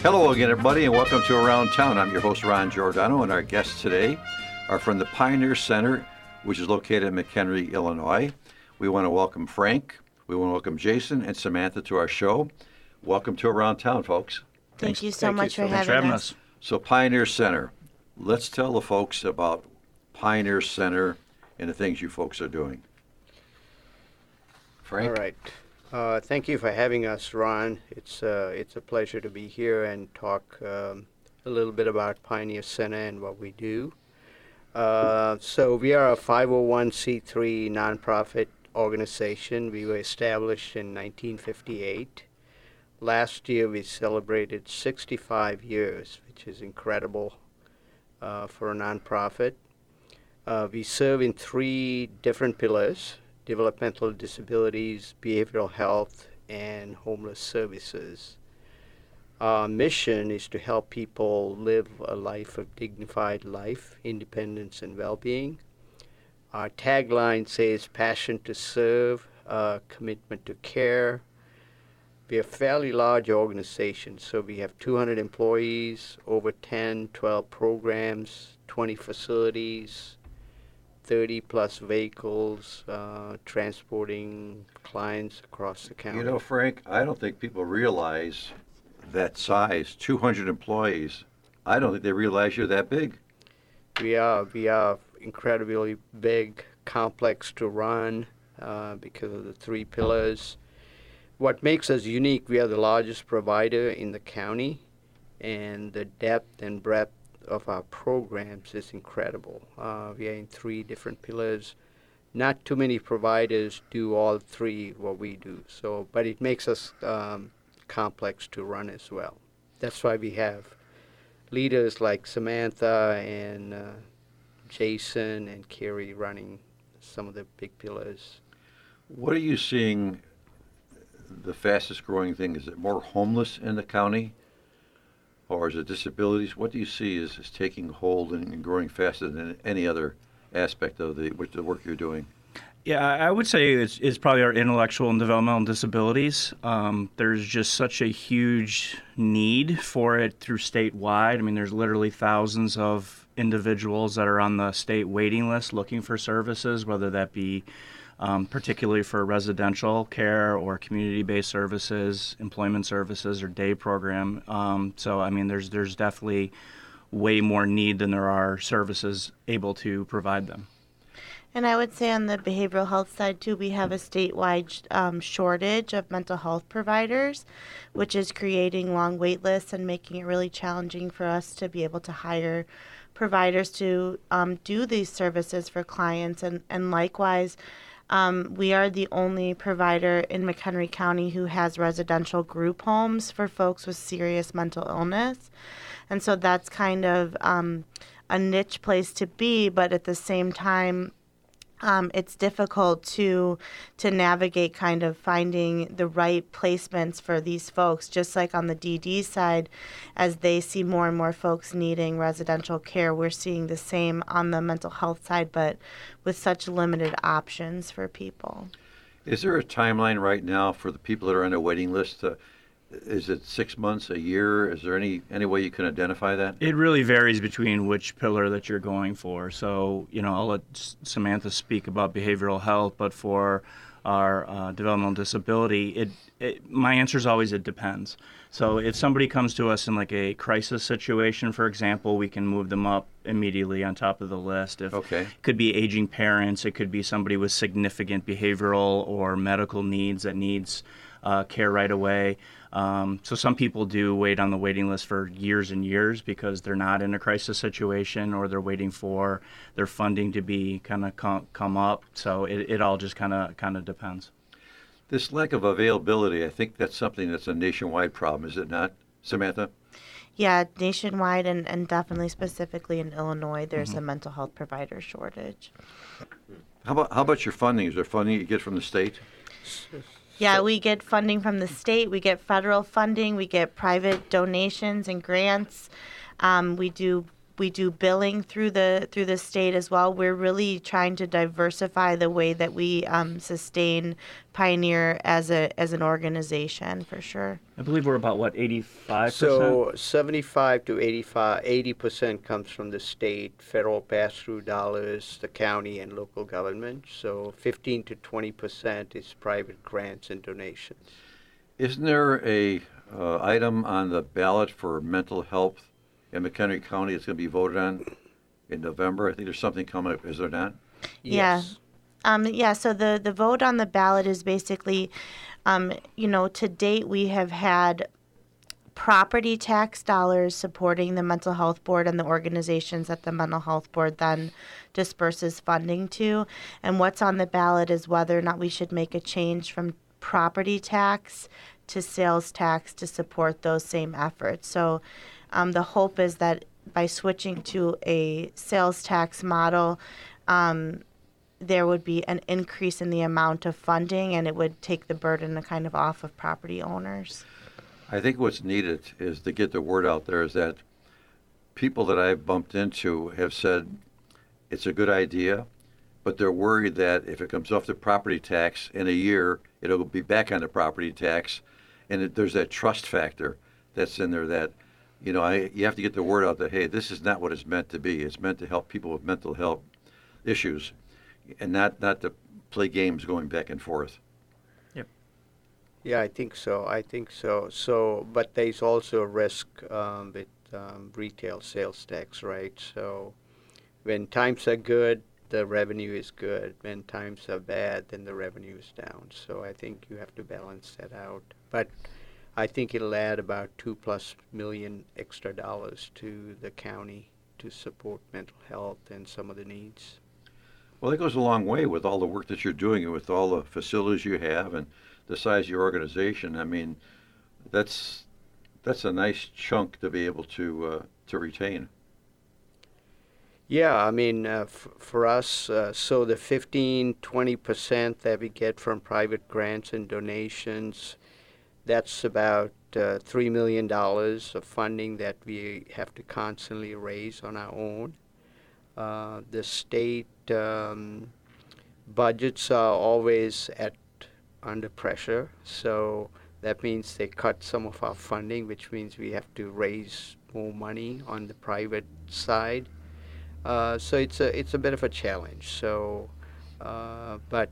Hello again, everybody, and welcome to Around Town. I'm your host, Ron Giordano, and our guests today are from the Pioneer Center, which is located in McHenry, Illinois. We want to welcome Frank, we want to welcome Jason and Samantha to our show. Welcome to Around Town, folks. Thank you so much for having us. So Pioneer Center, let's tell the folks about Pioneer Center and the things you folks are doing. Frank? All right. Thank you for having us, Ron. It's a pleasure to be here and talk a little bit about Pioneer Center and what we do. So we are a 501c3 nonprofit organization. We were established in 1958. Last year we celebrated 65 years, which is incredible for a nonprofit. We serve in 3 different pillars: developmental disabilities, behavioral health, and homeless services. Our mission is to help people live a life of dignified life, independence, and well-being. Our tagline says passion to serve, commitment to care. We're a fairly large organization, so we have 200 employees, over 12 programs, 20 facilities, 30-plus vehicles transporting clients across the county. You know, Frank, I don't think people realize that size, 200 employees. I don't think they realize you're that big. We are incredibly big, complex to run because of the 3 pillars. What makes us unique, we are the largest provider in the county, and the depth and breadth of our programs is incredible. We are in 3 different pillars. Not too many providers do all 3 what we do. So, but it makes us complex to run as well. That's why we have leaders like Samantha and Jason and Carrie running some of the big pillars. What are you seeing the fastest growing thing? Is it more homeless in the county? Or is it disabilities? What do you see is taking hold and growing faster than any other aspect of the work you're doing? Yeah, I would say it's probably our intellectual and developmental disabilities. There's just such a huge need for it through statewide. I mean, there's literally thousands of individuals that are on the state waiting list looking for services, whether that be particularly for residential care or community-based services, employment services, or day program. So, I mean, there's definitely way more need than there are services able to provide them. And I would say on the behavioral health side, too, we have a statewide shortage of mental health providers, which is creating long wait lists and making it really challenging for us to be able to hire providers to do these services for clients. And likewise, we are the only provider in McHenry County who has residential group homes for folks with serious mental illness. And so that's kind of a niche place to be, but at the same time, it's difficult to navigate kind of finding the right placements for these folks, just like on the DD side, as they see more and more folks needing residential care. We're seeing the same on the mental health side, but with such limited options for people. Is there a timeline right now for the people that are on the waiting list? Is it 6 months, a year? Is there any way you can identify that? It really varies between which pillar that you're going for. So, you know, I'll let Samantha speak about behavioral health, but for our developmental disability, my answer is always it depends. So if somebody comes to us in like a crisis situation, for example, we can move them up immediately on top of the list. It could be aging parents. It could be somebody with significant behavioral or medical needs that needs care right away. So some people do wait on the waiting list for years and years because they're not in a crisis situation or they're waiting for their funding to be kind of come up. So it all just kind of depends. This lack of availability, I think that's something that's a nationwide problem, is it not, Samantha? Yeah, nationwide and definitely specifically in Illinois, there's a mental health provider shortage. How about your funding? Is there funding you get from the state? Yeah, we get funding from the state. We get federal funding. We get private donations and grants. We do do billing through the state as well. We're really trying to diversify the way that we sustain Pioneer as an organization, for sure. I believe we're about, what, 85%? So 75 to 80% comes from the state, federal pass-through dollars, the county and local government. So 15 to 20% is private grants and donations. Isn't there a item on the ballot for mental health in McHenry County that's going to be voted on in November? I think there's something coming up, is there not? Yes. So the vote on the ballot is basically, to date we have had property tax dollars supporting the mental health board and the organizations that the mental health board then disperses funding to. And what's on the ballot is whether or not we should make a change from property tax to sales tax to support those same efforts. So the hope is that by switching to a sales tax model, there would be an increase in the amount of funding, and it would take the burden kind of off of property owners. I think what's needed is to get the word out there is that people that I've bumped into have said it's a good idea, but they're worried that if it comes off the property tax in a year, it'll be back on the property tax. And there's that trust factor that's in there that, you have to get the word out that, hey, this is not what it's meant to be. It's meant to help people with mental health issues and not to play games going back and forth. Yep. Yeah, I think so. So, but there's also a risk with retail sales tax, right? So when times are good, the revenue is good. When times are bad, then the revenue is down. So I think you have to balance that out. But I think it'll add about $2+ million extra dollars to the county to support mental health and some of the needs. Well, that goes a long way with all the work that you're doing and with all the facilities you have and the size of your organization. I mean, that's a nice chunk to be able to retain. Yeah, I mean, for us, so the 15-20% that we get from private grants and donations, that's about $3 million of funding that we have to constantly raise on our own. The state budgets are always under pressure, so that means they cut some of our funding, which means we have to raise more money on the private side. So it's a bit of a challenge. So, but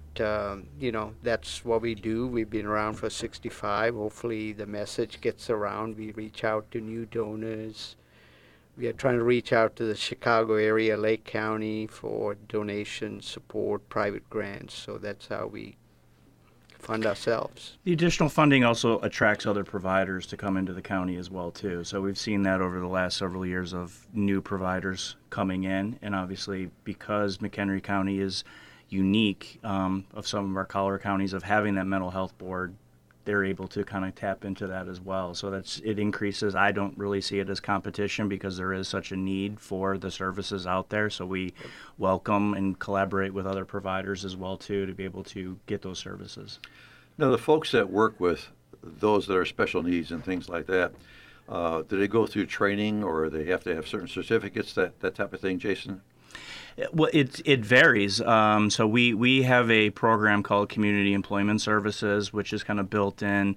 that's what we do. We've been around for 65. Hopefully, the message gets around. We reach out to new donors. We are trying to reach out to the Chicago area, Lake County, for donation support, private grants. So that's how we fund ourselves. The additional funding also attracts other providers to come into the county as well, too. So we've seen that over the last several years of new providers coming in. And obviously, because McHenry County is unique of some of our collar counties of having that mental health board, they're able to kind of tap into that as well. So it increases. I don't really see it as competition because there is such a need for the services out there. So we welcome and collaborate with other providers as well, too, to be able to get those services. Now, the folks that work with those that are special needs and things like that, do they go through training or they have to have certain certificates, that type of thing, Jason? Well, it varies. So we have a program called Community Employment Services, which is kind of built in.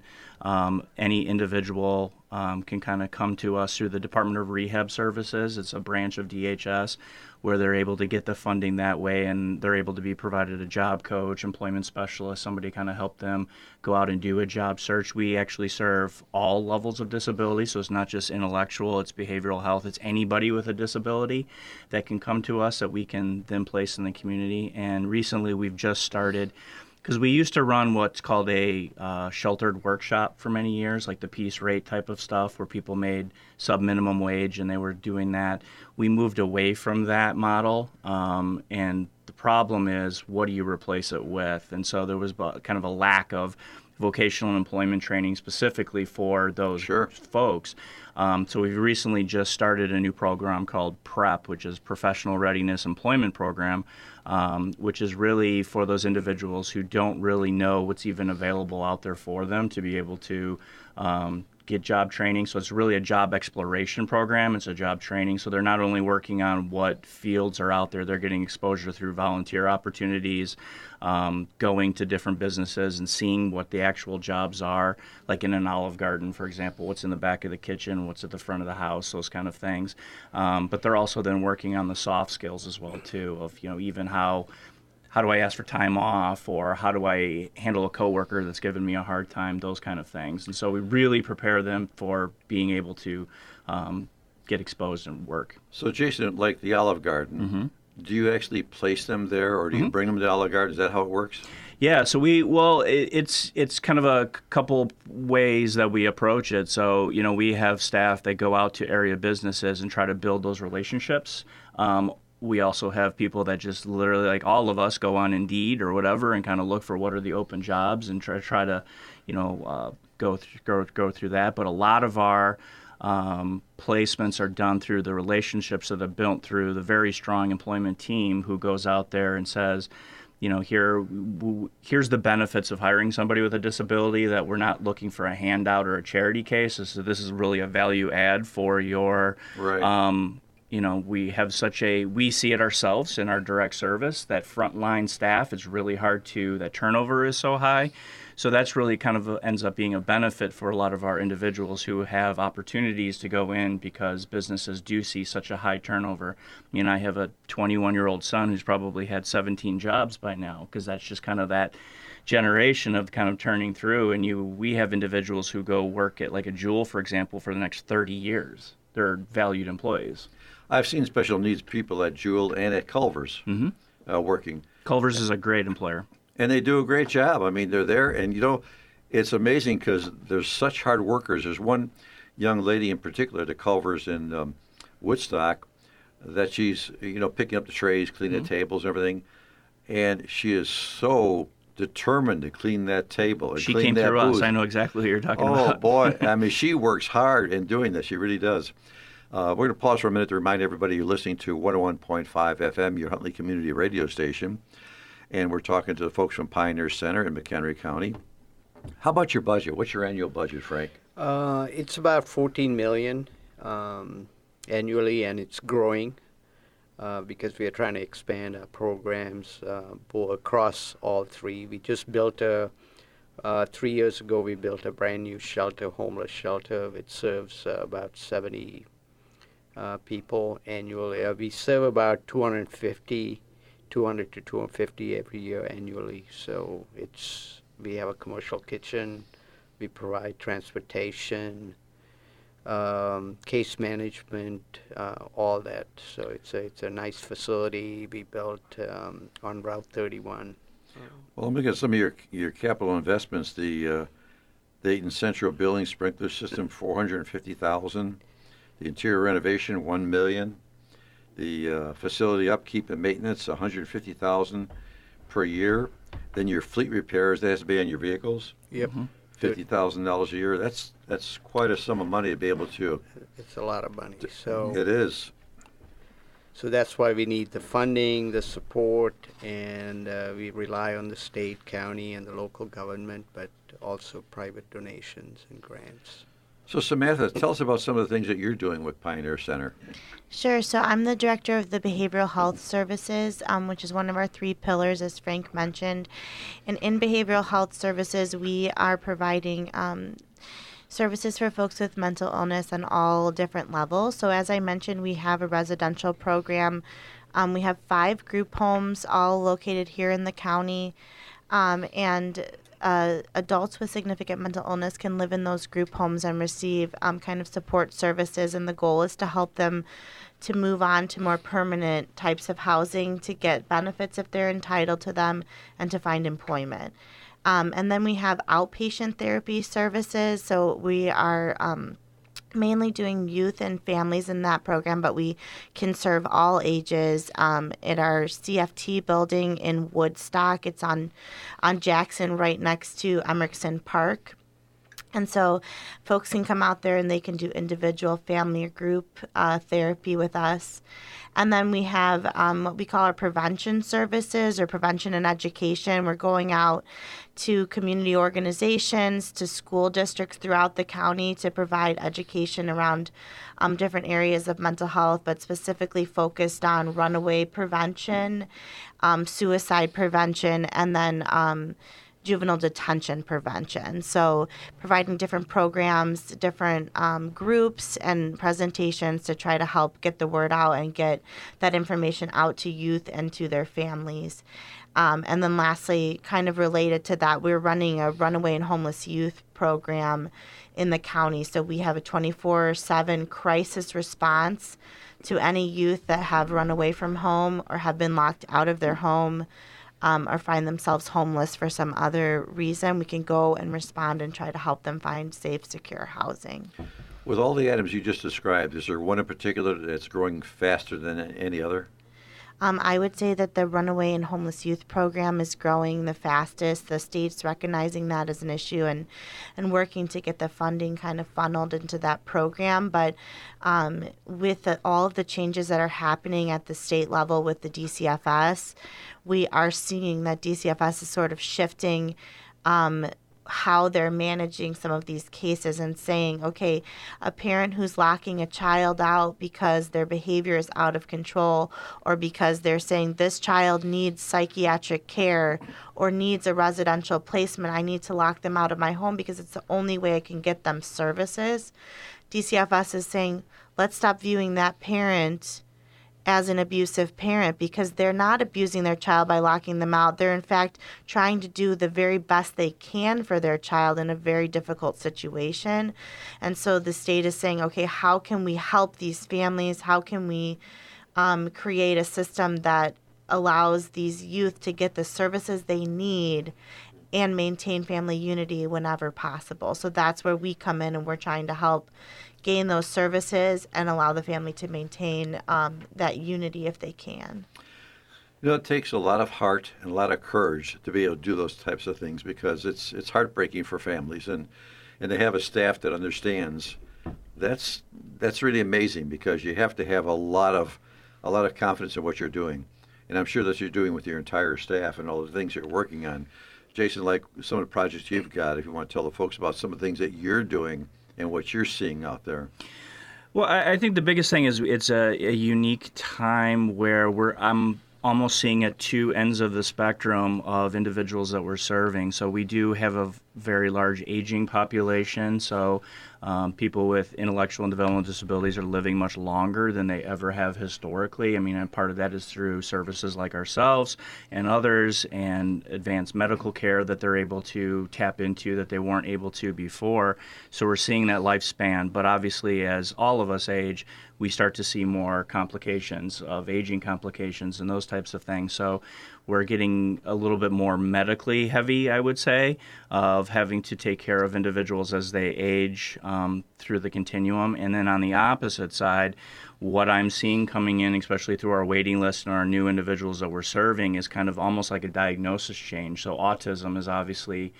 Any individual can kind of come to us through the Department of Rehab Services. It's a branch of DHS where they're able to get the funding that way, and they're able to be provided a job coach, employment specialist, somebody kind of help them go out and do a job search. We actually serve all levels of disability, so it's not just intellectual, it's behavioral health. It's anybody with a disability that can come to us that we can then place in the community. And recently we've just started, because we used to run what's called a sheltered workshop for many years, like the piece rate type of stuff where people made sub-minimum wage and they were doing that. We moved away from that model, and the problem is, what do you replace it with? And so there was kind of a lack of vocational employment training specifically for those folks. So we've recently just started a new program called PREP, which is Professional Readiness Employment Program, which is really for those individuals who don't really know what's even available out there for them to be able to get job training. So it's really a job exploration program. It's a job training. So they're not only working on what fields are out there, they're getting exposure through volunteer opportunities, going to different businesses and seeing what the actual jobs are, like in an Olive Garden, for example, what's in the back of the kitchen, what's at the front of the house, those kind of things. But they're also then working on the soft skills as well, too, of, even how do I ask for time off, or how do I handle a coworker that's given me a hard time, those kind of things. And so we really prepare them for being able to get exposed and work. So, Jason, like the Olive Garden, do you actually place them there, or do you bring them to Olive Garden? Is that how it works? Yeah, so it's kind of a couple ways that we approach it. So, we have staff that go out to area businesses and try to build those relationships. We also have people that just literally, like all of us, go on Indeed or whatever and kind of look for what are the open jobs and try to, go through that. But a lot of our placements are done through the relationships that are built through the very strong employment team who goes out there and says, here's the benefits of hiring somebody with a disability, that we're not looking for a handout or a charity case. So this is really a value add for your Right. we see it ourselves in our direct service that frontline staff, it's really hard that turnover is so high. So that's really kind of ends up being a benefit for a lot of our individuals who have opportunities to go in because businesses do see such a high turnover. I have a 21-year-old son who's probably had 17 jobs by now, because that's just kind of that generation of kind of turning through. And we have individuals who go work at like a Jewel, for example, for the next 30 years. They're valued employees. I've seen special needs people at Jewel and at Culver's working. Culver's is a great employer. And they do a great job. I mean, they're there, and it's amazing because there's such hard workers. There's one young lady in particular, the Culver's in Woodstock, that she's picking up the trays, cleaning the tables, and everything, and she is so determined to clean that table and She clean came that through booth. us. I know exactly what you're talking about. Oh boy! I mean, she works hard in doing this. She really does. We're going to pause for a minute to remind everybody you're listening to 101.5 FM, your Huntley Community Radio Station. And we're talking to the folks from Pioneer Center in McHenry County. How about your budget? What's your annual budget, Frank? It's about $14 million annually, and it's growing because we are trying to expand our programs across all three. We just built 3 years ago, we built a brand new shelter, homeless shelter, which serves about 70 people annually. We serve about 200 to 250 every year annually. So we have a commercial kitchen, we provide transportation, case management, all that. So it's a nice facility we built on Route 31. Well, let me get some of your capital investments. The Dayton Central Building Sprinkler System, $450,000. The interior renovation, $1 million. The facility upkeep and maintenance, $150,000 per year. Then your fleet repairs, that has to be on your vehicles. Yep. $50,000 a year. That's quite a sum of money to be able to. It's a lot of money. So It is. So that's why we need the funding, the support, and we rely on the state, county, and the local government, but also private donations and grants. So Samantha, tell us about some of the things that you're doing with Pioneer Center. Sure. So I'm the director of the Behavioral Health Services, which is one of our three pillars, as Frank mentioned. And in Behavioral Health Services, we are providing services for folks with mental illness on all different levels. So as I mentioned, we have a residential program. We have 5 group homes, all located here in the county, and adults with significant mental illness can live in those group homes and receive kind of support services, and the goal is to help them to move on to more permanent types of housing, to get benefits if they're entitled to them, and to find employment. And then we have outpatient therapy services, so we are mainly doing youth and families in that program, but we can serve all ages at our CFT building in Woodstock. It's on Jackson, right next to Emerson Park. And so folks can come out there and they can do individual, family, or group therapy with us. And then we have what we call our prevention services or prevention and education. We're going out to community organizations, to school districts throughout the county to provide education around different areas of mental health, but specifically focused on runaway prevention, suicide prevention, and then juvenile detention prevention. So providing different programs, different groups and presentations to try to help get the word out and get that information out to youth and to their families. And then lastly, kind of related to that, we're running a runaway and homeless youth program in the county. So we have a 24/7 crisis response to any youth that have run away from home or have been locked out of their home, or find themselves homeless for some other reason. We can go and respond and try to help them find safe, secure housing. With all the items you just described, is there one in particular that's growing faster than any other? I would say that the runaway and homeless youth program is growing the fastest. The state's recognizing that as an issue and working to get the funding kind of funneled into that program. But with all of the changes that are happening at the state level with the DCFS, we are seeing that DCFS is sort of shifting how they're managing some of these cases and saying, okay, a parent who's locking a child out because their behavior is out of control or because they're saying this child needs psychiatric care or needs a residential placement, I need to lock them out of my home because it's the only way I can get them services. DCFS is saying, let's stop viewing that parent as an abusive parent because they're not abusing their child by locking them out. They're in fact trying to do the very best they can for their child in a very difficult situation. And so the state is saying, okay, how can we help these families? How can we create a system that allows these youth to get the services they need and maintain family unity whenever possible? So that's where we come in and we're trying to help gain those services and allow the family to maintain that unity if they can. You know, it takes a lot of heart and a lot of courage to be able to do those types of things because it's heartbreaking for families and to have a staff that understands. That's really amazing because you have to have a lot of confidence in what you're doing, and I'm sure that you're doing with your entire staff and all the things you're working on. Jason, like some of the projects you've got, if you want to tell the folks about some of the things that you're doing and what you're seeing out there. Well, I think the biggest thing is it's a unique time where I'm almost seeing at two ends of the spectrum of individuals that we're serving. So we do have a very large aging population. So people with intellectual and developmental disabilities are living much longer than they ever have historically. I mean, and part of that is through services like ourselves and others and advanced medical care that they're able to tap into that they weren't able to before. So we're seeing that lifespan. But obviously, as all of us age, we start to see more complications of aging complications and those types of things. So we're getting a little bit more medically heavy, I would say, of having to take care of individuals as they age through the continuum. And then on the opposite side, what I'm seeing coming in, especially through our waiting list and our new individuals that we're serving, is kind of almost like a diagnosis change. So autism is obviously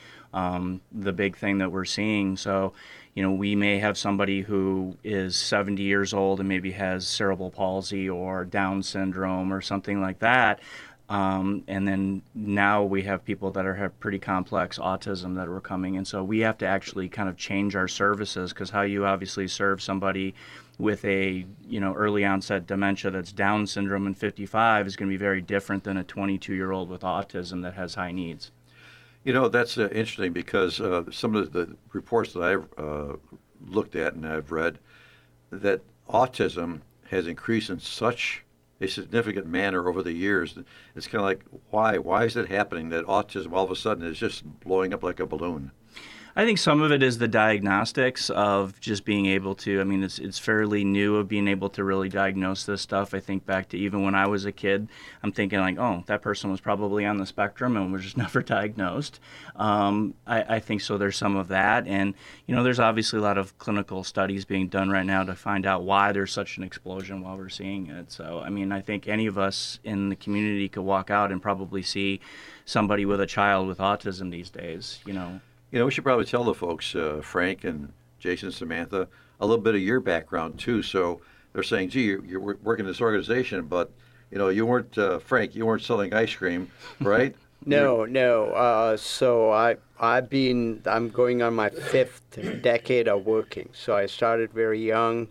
the big thing that we're seeing. So, you know, we may have somebody who is 70 years old and maybe has cerebral palsy or Down syndrome or something like that. And then now we have people that have pretty complex autism that are coming. And so we have to actually kind of change our services because how you obviously serve somebody with a, you know, early onset dementia that's Down syndrome and 55 is going to be very different than a 22-year-old with autism that has high needs. You know, that's interesting because some of the reports that I've looked at and I've read that autism has increased in such a significant manner over the years. It's kind of like, why? Why is it happening that autism all of a sudden is just blowing up like a balloon? I think some of it is the diagnostics of just being able to, I mean, it's fairly new of being able to really diagnose this stuff. I think back to even when I was a kid, I'm thinking like, oh, that person was probably on the spectrum and was just never diagnosed. I think so there's some of that. And, you know, there's obviously a lot of clinical studies being done right now to find out why there's such an explosion while we're seeing it. So, I mean, I think any of us in the community could walk out and probably see somebody with a child with autism these days, you know. We should probably tell the folks, Frank and Jason, Samantha, a little bit of your background too. So they're saying, gee, you're working in this organization, but you weren't Frank. You weren't selling ice cream, right? No. So I'm going on my 5th decade of working. So I started very young.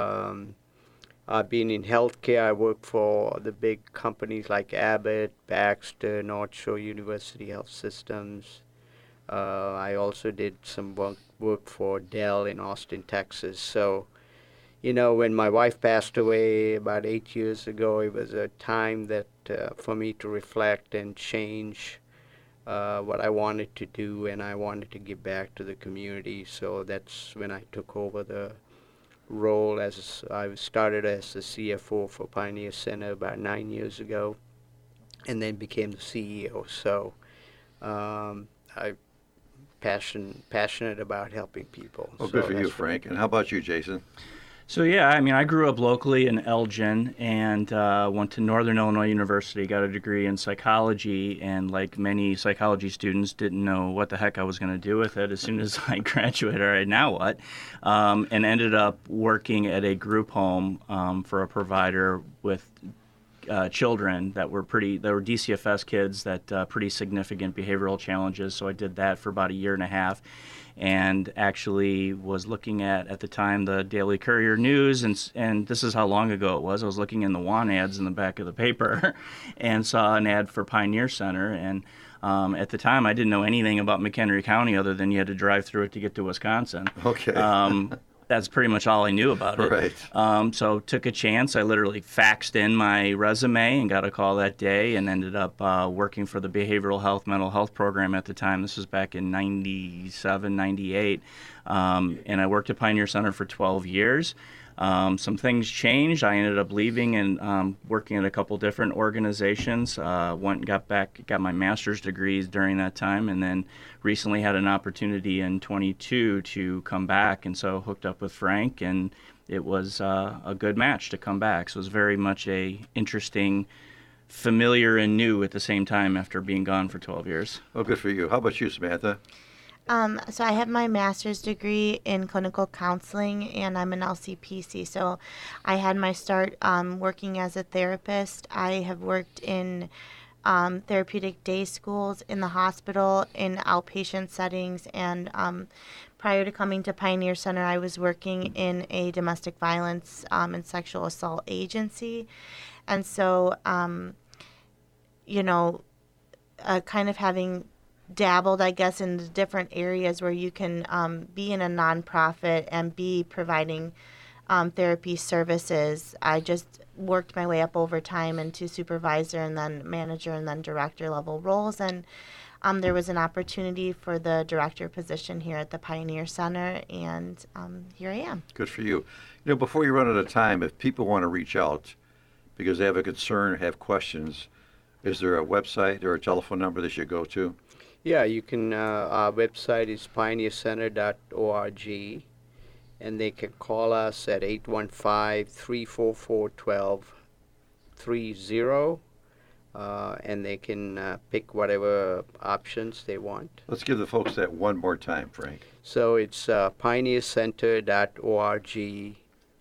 I've been in healthcare. I worked for the big companies like Abbott, Baxter, North Shore University Health Systems. I also did some work for Dell in Austin, Texas. So, when my wife passed away about 8 years ago, it was a time that for me to reflect and change what I wanted to do, and I wanted to give back to the community. So that's when I took over the role as I started as the CFO for Pioneer Center about 9 years ago, and then became the CEO. So I'm passionate about helping people. Well, good for you, Frank. And how about you, Jason? So yeah, I grew up locally in Elgin and went to Northern Illinois University, got a degree in psychology, and like many psychology students, didn't know what the heck I was going to do with it as soon as I graduated. All right, now what? And ended up working at a group home for a provider with children that were DCFS kids that pretty significant behavioral challenges. So I did that for about a year and a half. And actually was looking at the time, the Daily Courier News, and this is how long ago it was. I was looking in the want ads in the back of the paper and saw an ad for Pioneer Center. And at the time, I didn't know anything about McHenry County other than you had to drive through it to get to Wisconsin. Okay. That's pretty much all I knew about it. Right. So took a chance. I literally faxed in my resume and got a call that day and ended up working for the behavioral health, mental health program at the time. This was back in 97, 98. And I worked at Pioneer Center for 12 years. Some things changed. I ended up leaving and working at a couple different organizations. Went and got my master's degrees during that time, and then recently had an opportunity in 22 to come back, and so hooked up with Frank, and it was a good match to come back. So it was very much a interesting, familiar and new at the same time after being gone for 12 years. Well, good for you. How about you, Samantha? So I have my master's degree in clinical counseling, and I'm an LCPC. So I had my start working as a therapist. I have worked in therapeutic day schools, in the hospital, in outpatient settings, and prior to coming to Pioneer Center, I was working in a domestic violence and sexual assault agency. And so, kind of having dabbled, I guess, in the different areas where you can be in a nonprofit and be providing therapy services. I just worked my way up over time into supervisor and then manager and then director level roles. And there was an opportunity for the director position here at the Pioneer Center, and here I am. Good for you. Before you run out of time, if people want to reach out because they have a concern, have questions, is there a website or a telephone number they should go to? Yeah, you can. Our website is pioneercenter.org, and they can call us at 815-344-1230, and they can pick whatever options they want. Let's give the folks that one more time, Frank. So it's pioneercenter.org,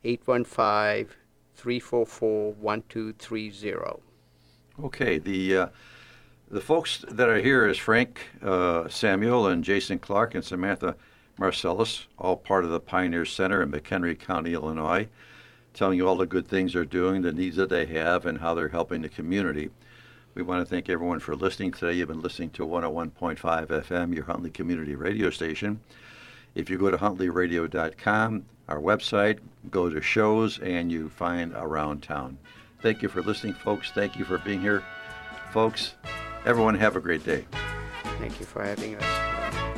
815-344-1230. Okay, the folks that are here is Frank Samuel and Jason Clark and Samantha Marcellus, all part of the Pioneer Center in McHenry County, Illinois, telling you all the good things they're doing, the needs that they have, and how they're helping the community. We want to thank everyone for listening today. You've been listening to 101.5 FM, your Huntley Community Radio station. If you go to huntleyradio.com, our website, go to shows, and you find Around Town. Thank you for listening, folks. Thank you for being here. Folks, everyone have a great day. Thank you for having us.